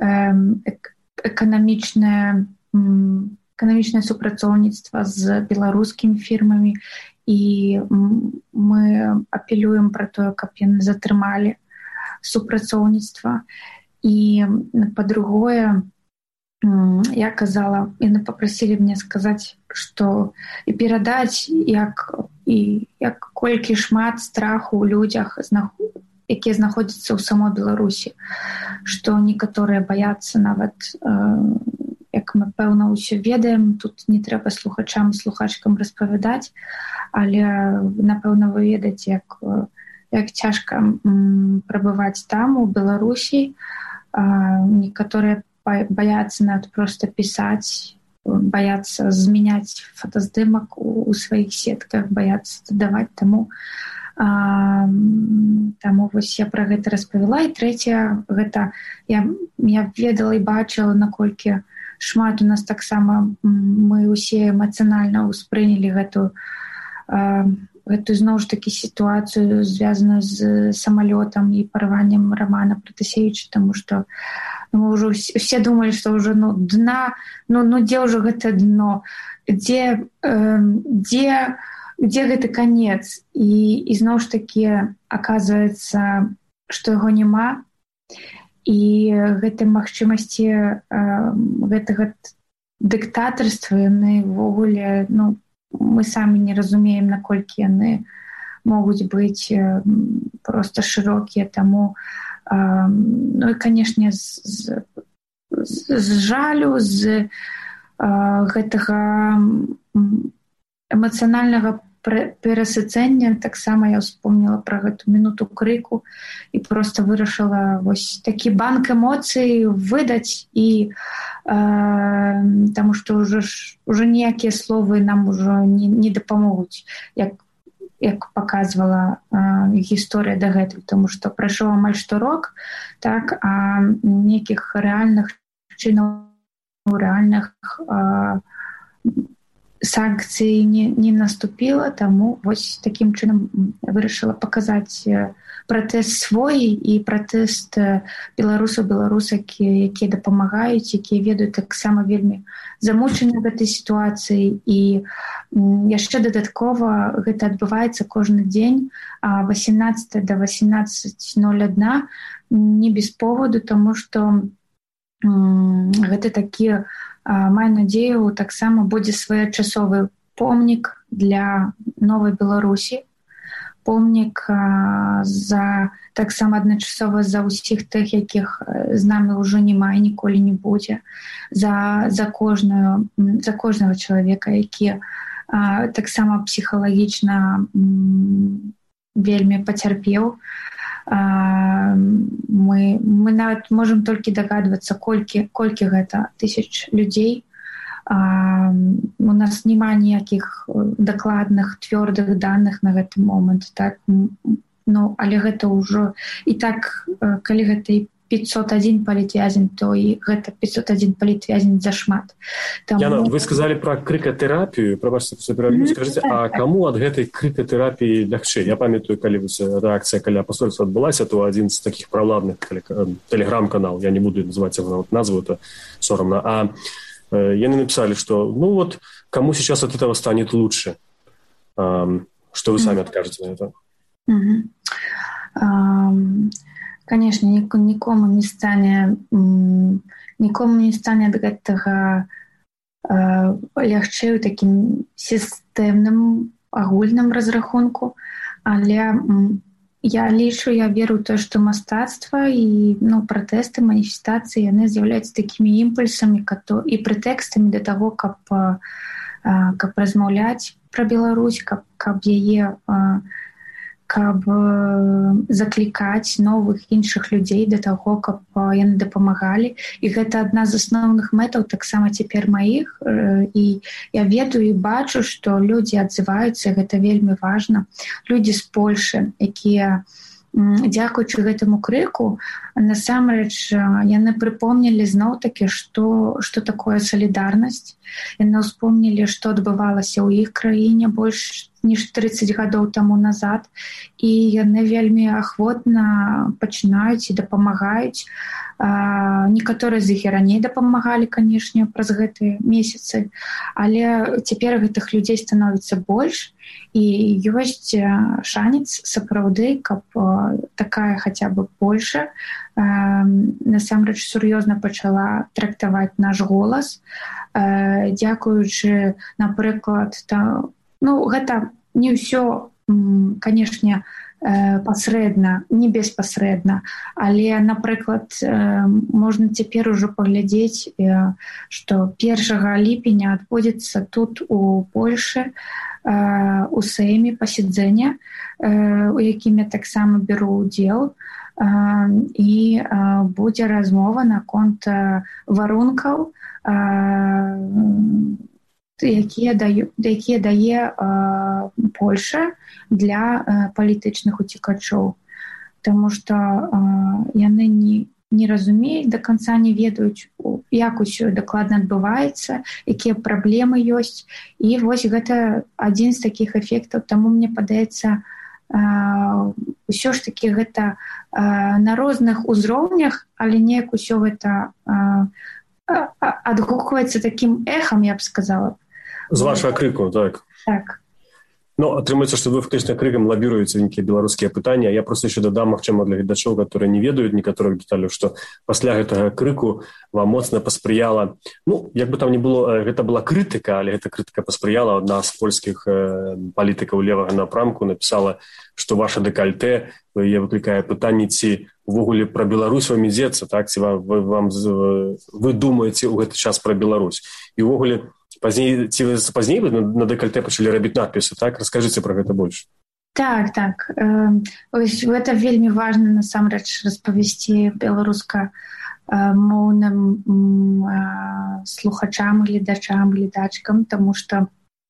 Speaker 5: эканамічнае супрацоўніцтва з беларускімі фірмамі, і мы апелюем пра тое, каб яны затрымалі супрацоўніцтва. І па-другое, я казала, яны папрасілі мне сказаць, што і перадаць, як колькі шмат страху ў людзях, якія знаходзяцца ў самой Беларусі, што некаторыя баяцца нават, як мы, пэўна, ўсё ведаем, тут не трэба слухачам і слухачкам распавядаць, але, напэўна, вы ведаеце, як цяжка прабываць там, у Беларусі. Некаторыя баяцца нават проста пісаць, баяцца змяняць фотаздымак у сваіх сетках, баяцца дадаваць. Таму вось я пра гэта распавяла. І трэцяе, гэта я ведала і бачыла, наколькі шмат у нас таксама мы ўсе эмацыянальна ўспрынялі гэту зноў ж такі сітуацыю, звязаную з самалётам і парваннем Рамана Пратасевіча, таму што мы ўжо все думалі, што ўжо дна, дзе ўжо гэта дно, дзе гэты канец. І зноў ж такі аказваецца, што яго няма. І гэтай магчымасці гэтага дыктатарства яны ўвогуле, мы самі не разумеем, наколькі яны могуць быць проста шырокія. Таму, і, канешне, з жалю, з гэтага эмацыянальнага перасыцэння таксама я ўспомніла пра гэту мінуту крыку і проста вырашыла вось такі банк эмоцый выдаць. І таму што ўжо ніякія словы нам ужо не дапамогуць, як паказвала гісторыя дагэтуль, таму што прайшоў амаль што рок, так, а нейкіх рэальных чынаў, рэальных санкцый не наступіла. Таму вось такім чынам вырашыла паказаць пратэст свой і пратэст беларусак, якія дапамагаюць, якія ведаюць таксама вельмі замучаны гэтай сітуацыі. І яшчэ дадаткова гэта адбываецца кожны дзень 18 до 18:01, не без поводу, таму што гэта такі, маю надзею, таксама будзе своечасовы помнік для новай Беларусі, помнік таксама адначасова за ўсіх тых, якіх з намі ўжо няма і ніколі не будзе, за кожнага чалавека, які таксама псіхалагічна вельмі пацярпеў. Мы нават можам толькі дагадвацца, колькі гэта тысяч людзей. У нас няма ніякіх дакладных цвёрдых даных на гэты момант, так? Але гэта ўжо і так, калі гэта і 501 палітвязень, то і гэта 501 палітвязень зашмат.
Speaker 4: Яна, вы сказалі пра крыкатэрапію, прабачце, скажыце, а каму ад гэтай крыкатэрапіі лягчэй? Я памятаю, калі рэакцыя каля пасольства адбылася, то адзін з такіх праладных тэлеграм-канал, я не буду называць яго назву, это сорамна, яны написали, что ну вот кому сейчас от этого станет лучше. Что вы сами откажете на это?
Speaker 5: Конечно, никому не стане ад гэтага лягчэй у такім сістэмным агульным разрахунку, але я веру ў тое, што мастацтва і пратэсты, маніфестацыі яны з'яўляюцца такімі імпульсамі і прэтэкстамі для таго, каб размаўляць пра Беларусь, каб заклікаць новых іншых людзей да таго, каб яны дапамагалі. І гэта адна з асноўных мэтаў таксама цяпер маіх. І я ведаю і бачу, што людзі адзываюцца, гэта вельмі важна. Людзі з Польшы, якія, дзякуючы гэтаму крыку, насамрэч яны прыпомнілі зноў-такі, што такое салідарнасць. Яны ўспомнілі, што адбывалася ў іх краіне больш ніж 30 гадоў таму назад, і яны вельмі ахвотна пачынаюць і дапамагаюць. Некаторыя з іх і раней дапамагалі, канешне, праз гэтыя месяцы, але цяпер гэтых людзей становіцца больш, і ёсць шанец сапраўды, каб такая хаця бы Польша насамрэч сур'ёзна пачала трактаваць наш голас, дзякуючы, напрыклад, гэта не ўсё, канешне, пасрэдна, не беспасрэдна, але, напрыклад, можна цяпер ужо паглядзець, што 1 ліпеня адбудзецца тут у Польшы у Сейме пасяджэнне, у якім я таксама беру ўдзел, і будзе размова наконт варункаў, якія дае Польша для палітычных уцекачоў. Таму што яны не разумеюць, да канца не ведаюць, як усё дакладна адбываецца, якія праблемы ёсць. І вось гэта адзін з такіх эфектаў. Таму мне падаецца, ўсё ж такі гэта на розных узроўнях, але неяк усё гэта адгукваецца такім эхам, я б сказала.
Speaker 4: З вашага крыку, так.
Speaker 5: Так.
Speaker 4: Ну, атрымаецца, што вы фактычна крыкам лабіруеце нейкія беларускія пытанні. Я проста яшчэ дадам, магчыма, для гледачоў, которые не ведаюць некаторых дэталяў, што пасля гэтага крыку вам моцна паспрыяла, як бы там не было, гэта была крытыка, але гэта крытыка паспрыяла. Адна з польскіх палітыкаў левага напрамку напісала, што ваша дэкальтэ, яе выклікае пытанне, ці увогуле пра Беларусь вам ідзецца, так? Ці вы думаеце ў гэты час пра Беларусь. І увогуле пазней вы на дэкальтэ пачалі рабіць надпісы, так? Раскажыце пра гэта больш.
Speaker 5: Так. Ось гэта вельмі важна, насамрэч, распавесці беларускамоўным слухачам, гледачкам, таму што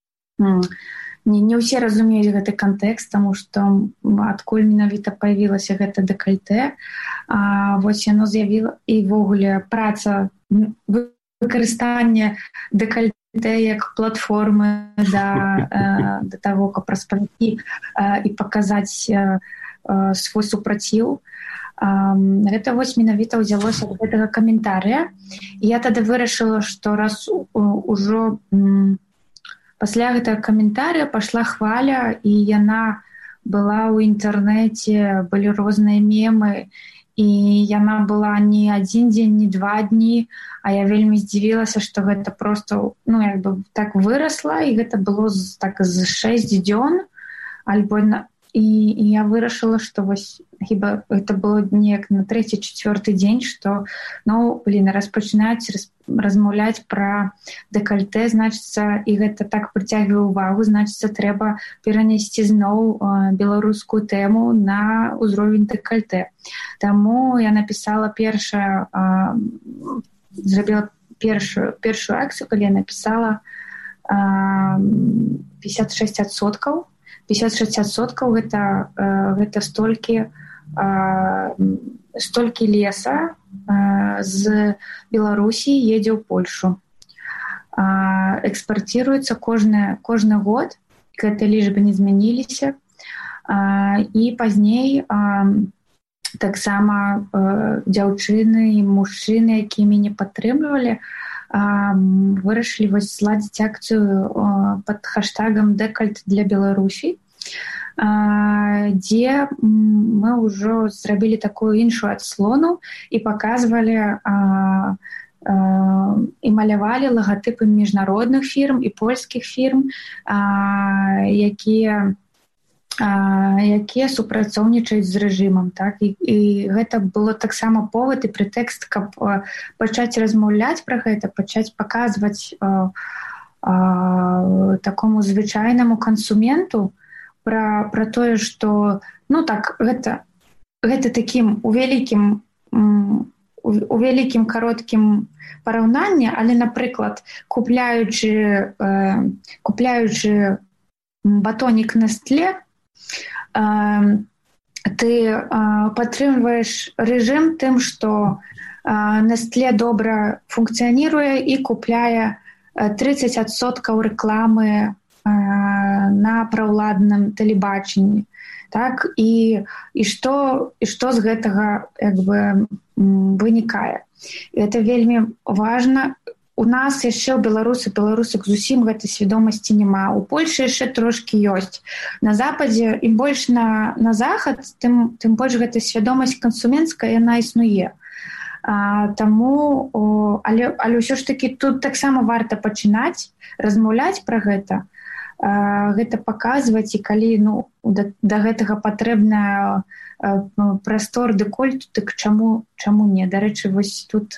Speaker 5: не ўсе разумеюць гэты кантэкст, таму што адкуль менавіта паявілася гэта дэкальтэ. Вось яно з'явіла і ввогуле праца, выкарыстанне дэкальтэ як платформы да таго, каб распавесці і паказаць свой супраціў. Гэта вось менавіта ўзялося ад гэтага каментарыя. І я тады вырашыла, што раз ужо пасля гэтага каментарыя пайшла хваля, і яна была ў інтэрнэце, былі розныя мемы, і яна была не адзін дзень, не 2 дні, а я вельмі здзівілася, што гэта проста, так вырасла, і гэта было так з 6 дзён, альбо і я вырашыла, што вось хіба гэта было неяк на 3-4 дзень, што раз пачынаюць размаўляць пра дэкальтэ, значыцца, і гэта так прыцягвае ўвагу, значыцца, трэба перанесці зноў беларускую тэму на ўзровень дэкальтэ. Таму я напісала зрабіла першую акцыю, калі я напісала 56%. 56% гэта столькі леса з Беларусі едзе ў Польшу. Экспартируецца кожны год, гэтыя лічбы не змяніліся. І пазней таксама дзяўчыны і мужчыны, якія мяне падтрымлівалі, вырашылі вось зладзіць акцыю пад хаштагам «Дэкальт для Беларусі», дзе мы ўжо зрабілі такую іншую адслону і паказвалі і малявалі лагатыпы міжнародных фірм і польскіх фірм, якія супрацоўнічаюць з рэжымам. Так? І гэта было таксама повод і прэтэкст, каб пачаць размаўляць пра гэта, пачаць паказваць такому звычайнаму кансументу пра тое, што гэта такім у вялікім кароткім параўнанні, але, напрыклад, купляючы батонік Nestlé, ты падтрымліваеш рэжым тым, што Nestlé добра функцыяніруе і купляе 30% рэкламы на праўладным тэлебачанні. Так? І што з гэтага вынікае? Гэта вельмі важна. У нас яшчэ ў беларусак зусім гэтай свядомасці няма. У Польшы яшчэ трошкі ёсць. На Западзе, ім больш на захад, тым больш гэта свядомасць кансументская, яна існуе. Але ўсё ж такі тут таксама варта пачынаць размаўляць пра гэта паказваць, і калі да гэтага патрэбна прастор дэкольту, так чаму не? Дарэчы, вось тут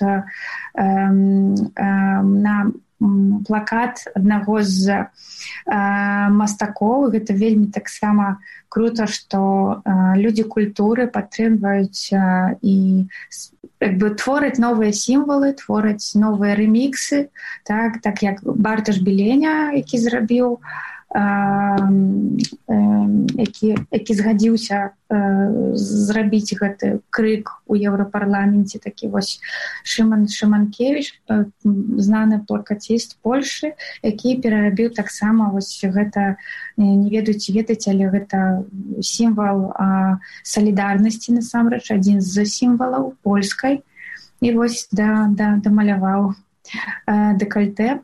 Speaker 5: на плакат аднаго з мастакоў, гэта вельмі таксама круто, што людзі культуры падтрымваюць і твораць новыя сімвалы, твораць новыя рэміксы, так як Барташ Біленя, які зрабіў, які згадзіўся зрабіць гэты крык у Еўрапарламенце, такі вось Шыман Шыманкевіч, знаны плакаціст Польшы, які перарабіў таксама вось гэта, не ведаю, ці ведаць, але гэта сімвал салідарнасці, насамрэч, адзін з сімвалаў польскай, і вось дамаляваў дэкальтэ.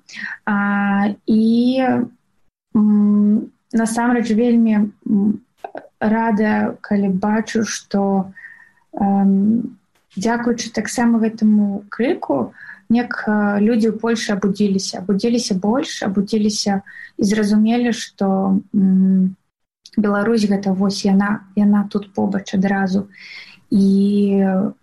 Speaker 5: І насамрэч вельмі рада, калі бачу, што дзякуючы таксама гэтаму крыку неяк людзі ў Польшы абудзіліся больш, абудзіліся і зразумелі, што Беларусь гэта вось яна тут побач адразу. І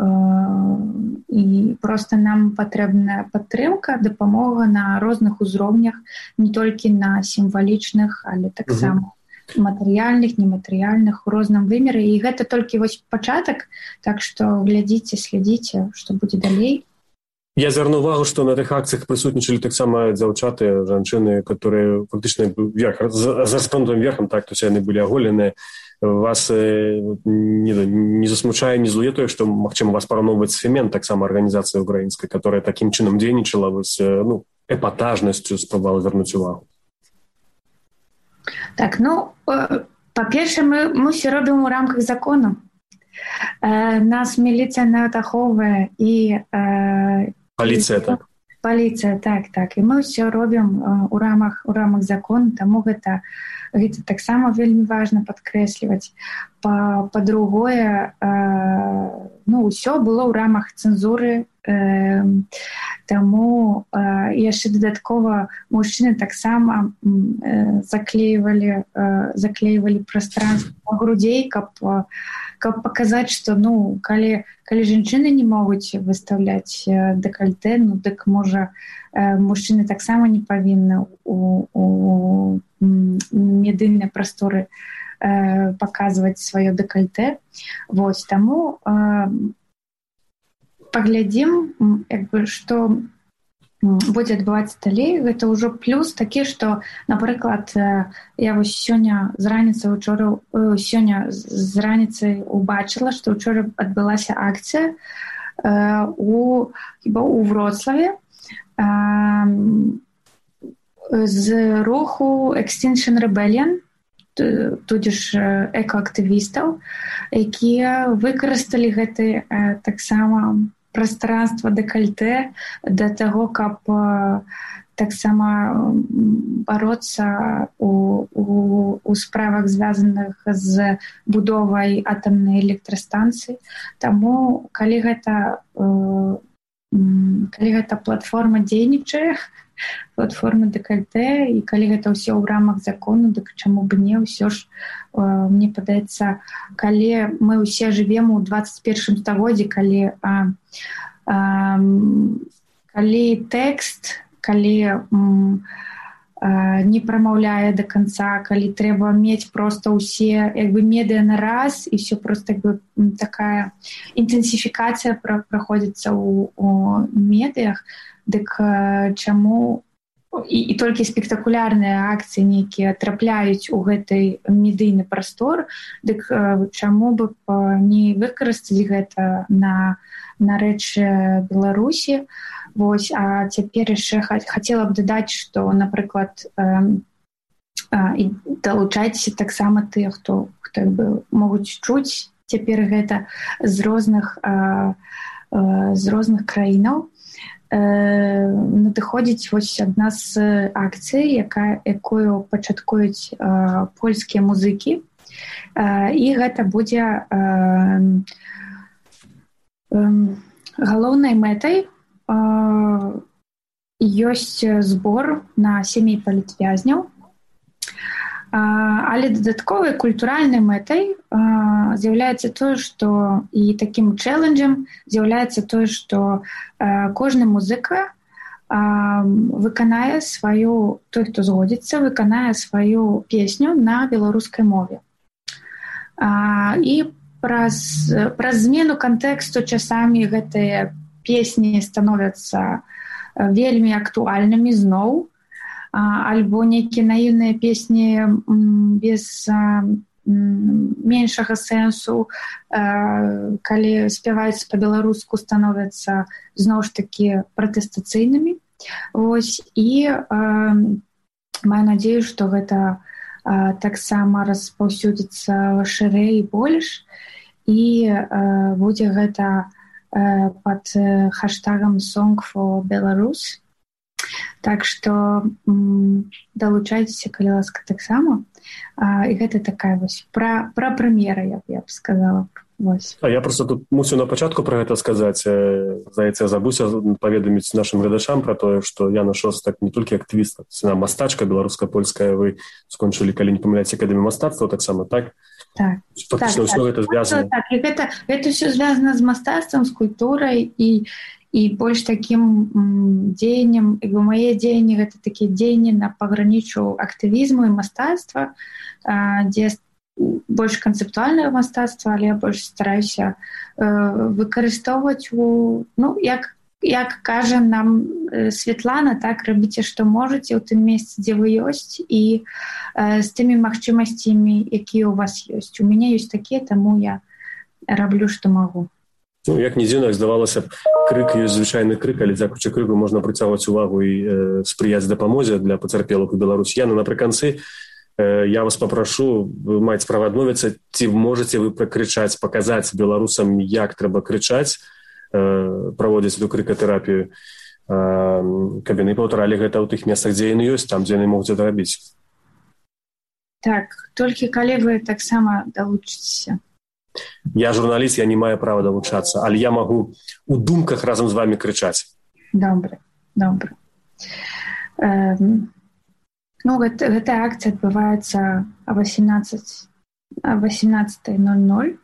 Speaker 5: проста нам патрэбная падтрымка, дапамога на розных узроўнях, не толькі на сімвалічных, але таксама матэрыяльных, нематэрыяльных, у розным вымеры. І гэта толькі вось пачатак, так што глядзіце, слядзіце, што будзе далей.
Speaker 4: Я звярну увагу, што на тых акцыях прысутнічалі таксама дзяўчаты, жанчыны, которые фактычна за распранутым верхам, так, то есть яны былі аголеныя. Вас не засмучае, не злуе тое, што, магчыма, вас параўноўваць з Фемен, таксама арганізацыя украінская, которая такім чынам дзейнічала, эпатажнасцю спрабавала вярнуць увагу? Так,
Speaker 5: па-першае, мы ўсё робім у рамках закону. Нас міліцыя ахоўвае і...
Speaker 4: Паліцыя, так.
Speaker 5: Паліцыя, так. І мы ўсё робім у рамах закону, таму гэта таксама вельмі важна падкрэсліваць. Па-другое, ўсё было ў рамах цэнзуры, таму яшчэ дадаткова мужчыны таксама заклеивалі прастранства грудзей, каб паказаць, што калі жанчыны не могуць выстаўляць дэкальтэ, дык можа мужчыны таксама не павінны у медыйнай прасторы паказваць сваё дэкальтэ. Вось, таму паглядзім, што будзе адбывацца далей. Гэта ўжо плюс такі, што, напрыклад, я вось сёння з раніцай убачыла, што ўчора адбылася акцыя у Вроцлаве з руху Extinction Rebellion, tudźiż экоактывістаў, якія выкарысталі гэты таксама пространства дэкальтэ да таго, каб таксама бароцца у справах, звязаных з будовай атамнай электрастанцыі. Таму, калі гэта платформа дзейнічае, платформа дэкальтэ, і калі гэта ўсё ў рамах закону, дык чаму б не? Ўсё ж, мне падаецца, калі мы ўсе жывем у 21 стагоддзі, калі тэкст, калі не прамаўляе да канца, калі трэба мець проста ўсе медыа на раз, і ўсё проста такая інтэнсіфікацыя праходзіцца ў медыях, дык чаму і толькі спектакулярныя акцыі нейкія трапляюць у гэты медыйны прастор, дык чаму б не выкарыстаць гэта на рэч Беларусі. Вось, а цяпер яшчэ хацела б дадаць, што, напрыклад, далучайцеся таксама тыя, хто могуць чуць цяпер гэта з розных краінаў. Надыходзіць вось адна з акцый, якую пачаткуюць польскія музыкі, і гэта будзе галоўнай мэтай. Ёсць збор на сямей палітвязняў, але дадатковай культуральнай мэтай з'яўляецца тое, што і такім чэлленджам з'яўляецца тое, што кожны музыка выканае сваю, той, хто згодзіцца, выканае сваю песню на беларускай мове. І праз змену кантэксту часамі гэтыя песні становяцца вельмі актуальнымі зноў, альбо нейкія наіўныя песні без меншага сэнсу, калі спяваюць па-беларуску, становяцца зноў ж такі пратэстацыйнымі. Вось, і маю надзею, што гэта таксама распаўсюдзіцца шырэй і больш, і будзе гэта пад хаштагам Song for Belarus. Так што далучайцеся, калі ласка, таксама. І гэта такая вось пра прэм'ера, я б сказала. Вось.
Speaker 4: Я просто тут мусіў на пачатку пра гэта сказаць. Здаецца, я забыўся паведаміць нашым гледачам пра тое, што Яна Шостак не толькі актывістка, яна мастачка беларуска-польская. Вы скончылі, калі не памыляюсь, акадэмію мастацтва таксама, так?
Speaker 5: Так.
Speaker 4: Фактычна ўсё гэта звязана.
Speaker 5: Так, і гэта ўсё звязана з мастацтвам, з культурай і больш такім дзеяннем. Мае дзеянні — гэта такія дзеянні на паграніччу актывізму і мастацтва, дзе больш канцэптуальнае мастацтва, але я больш стараюся выкарыстоўваць як кажа нам Светлана, так, рабіце, што можаце ў тым месцы, дзе вы ёсць, і з тымі магчымасцямі, якія ў вас ёсць. У мяне ёсць такія, таму я раблю, што магу.
Speaker 4: Як не дзіўна, здавалася б, крык ёсць звычайны крык, але дзякуючы крыку можна прыцягваць увагу і спрыяць дапамозе для пацярпелых у Беларусі. Яна, напрыканцы, я вас папрашу, вы маеце права адмовіцца, ці можаце вы пракрычаць, паказаць беларусам, як трэба крычаць, праводзіць эту крыкатэрапію, каб яны паўтаралі гэта ў тых месцах, дзе яны ёсць, там, дзе яны могуць гэта рабіць.
Speaker 5: Так, толькі калі вы таксама далучыцеся.
Speaker 4: Я журналіст, я не маю права далучацца, але я магу у думках разам з вамі крычаць.
Speaker 5: Добра. Гэтая акцыя адбываецца о 18:00.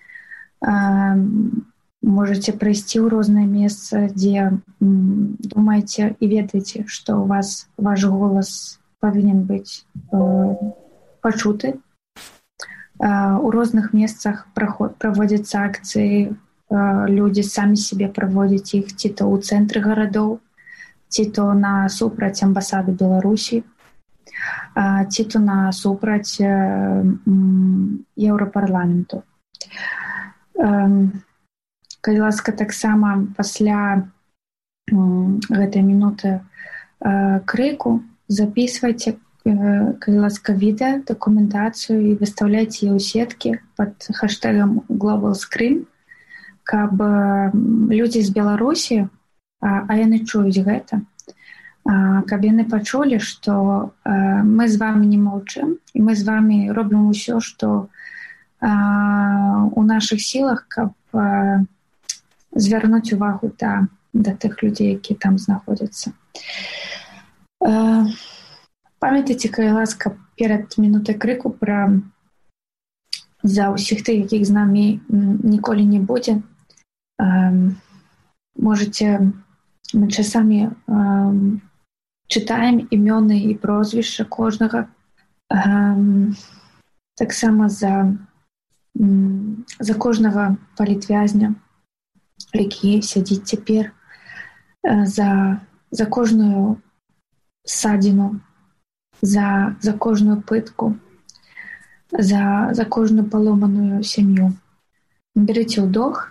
Speaker 5: Можаце прыйсці ў рознае месца, дзе думаеце і ведаеце, што у вас ваш голас павінен быць пачуты. У розных месцах праводзяцца акцыі, людзі самі сябе праводзяць іх ці то ў цэнтры гарадоў, ці то насупраць амбасады Беларусі, ці то насупраць Еўрапарламенту. Калі ласка, таксама пасля гэтай мінуты крыку записвайце, калі ласка, відэа, дакументацыю і выстаўляйце яе ў сеткі пад хаштагам Global Screen. каб людзі з Беларусі, а яны чуюць гэта, каб яны пачулі, што мы з вамі не маўчым, і мы з вамі робім усё, што у нашых сілах, каб звярнуць увагу да тых людзей, які там знаходзяцца. Памятайце, калі ласка, перад минутай крыку за ўсіх тых, якіх з намі ніколі не будзе. Можете, мы часамі чытаем імёны і прозвішча кожнага. Таксама за кожнага палітвязня, які сядзіць цяпер, за кожную ссадзіну, за кожную пытку, за кожную паломаную сям'ю. Берыце ўдох.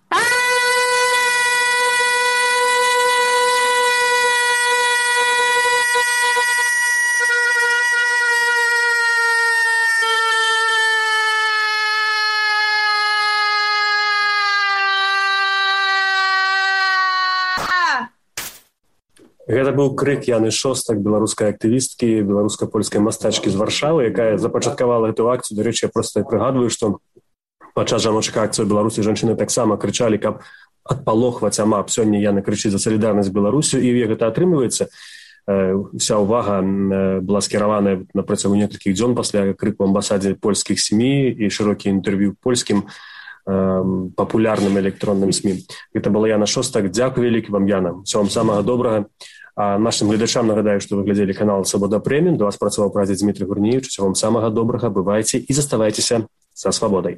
Speaker 4: Гэта быў крык Яны Шостак, беларускай актывісткі, беларуска-польскай мастачкі з Варшавы, якая запачаткавала гэту акцыю. Дарэчы, я проста прыгадваю, што падчас жаночых акцый у Беларусі жанчыны таксама крычалі, каб адпалохваць АМАП. Сёння Яна крычыць за салідарнасць з Беларусю, і гэта атрымліваецца. Уся ўвага была скіраваная на працягу некалькіх дзён пасля крыку амбасадзе польскіх СМІ і шырокі інтэрв'ю польскім папулярным электронным СМІ. Гэта была Яна Шостак. Дзякуй вялікі вам, Яна. Усё вам самага добрага. А нашим глядачам нагадаю, что вы глядзелі канал Свабода Прэміум. До вас працаваў прадзед Дмітрый Гурнеевич. Усё вам самага добрага. Бывайце і заставайцеся са свабодай.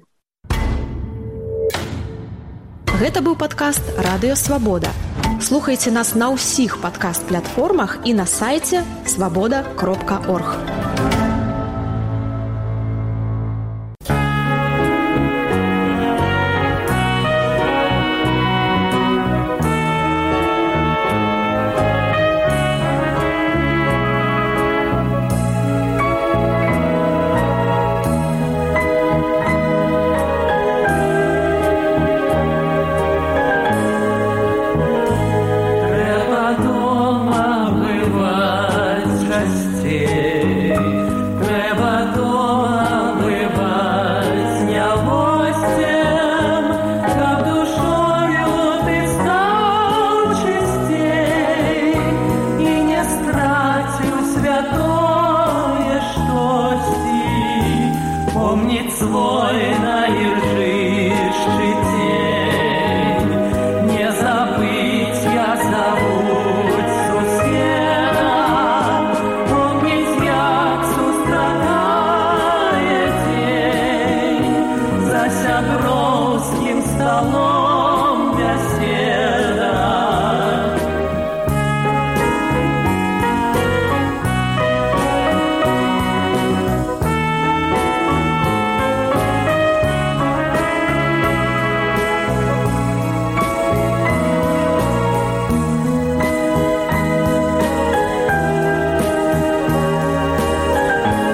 Speaker 1: Гэта быў падкаст «Радыё Свабода». Слухайце нас на ўсіх падкаст-платформах і на сайце svaboda.org.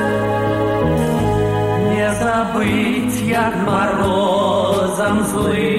Speaker 8: Як морозом злым